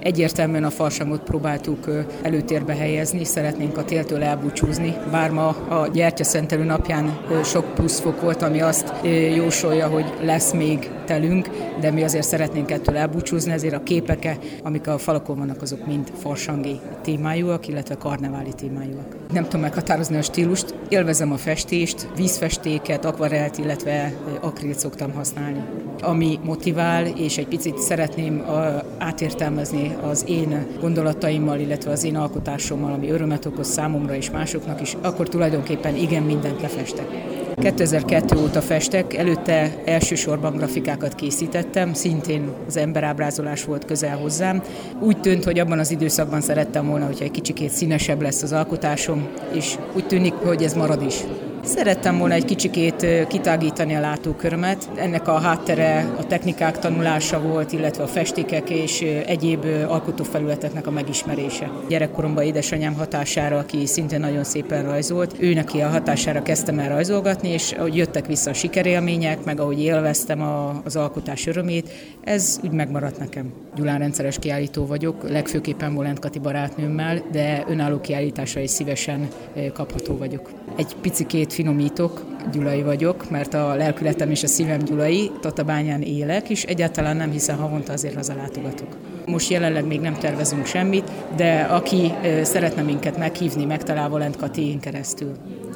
Egyértelműen a farsangot próbáltuk előtérbe helyezni, szeretnénk a téltől elbúcsúzni, bár ma a gyertyaszentelő napján sok plusz fok volt, ami azt jósolja, hogy lesz még telünk, de mi azért szeretnénk ettől elbúcsúzni, ezért a képek, amik a falakon vannak, azok mind farsangi témájúak, illetve karneváli témájúak. Nem tudom meghatározni a stílust, élvezem a festést, vízfestéket, akvarelt, illetve akrilt szoktam használni. Ami motivál, és egy picit szeretném átértelmezni az én gondolataimmal, illetve az én alkotásommal, ami örömet okoz számomra és másoknak is, akkor tulajdonképpen igen, mindent lefestek. 2002 óta festek, előtte elsősorban grafikákat készítettem, szintén az emberábrázolás volt közel hozzám. Úgy tűnt, hogy abban az időszakban szerettem volna, hogyha egy kicsikét színesebb lesz az alkotásom, és úgy tűnik, hogy ez marad is. Szerettem volna egy kicsikét kitágítani a látókörömet. Ennek a háttere a technikák tanulása volt, illetve a festékek és egyéb alkotófelületeknek a megismerése. Gyerekkoromban édesanyám hatására, aki szintén nagyon szépen rajzolt, ő neki a hatására kezdtem el rajzolgatni, és ahogy jöttek vissza a sikerélmények, meg ahogy élveztem az alkotás örömét, ez úgy megmaradt nekem. Gyulán rendszeres kiállító vagyok, legfőképpen Volent Kati barátnőmmel, de önálló kiállításra is szívesen kapható vagyok. Egy picikét finomítok, gyulai vagyok, mert a lelkületem és a szívem gyulai, Tatabányán élek, és egyáltalán nem hiszem, havonta azért hazalátogatok. Most jelenleg még nem tervezünk semmit, de aki szeretne minket meghívni, megtalál Volent Katin keresztül.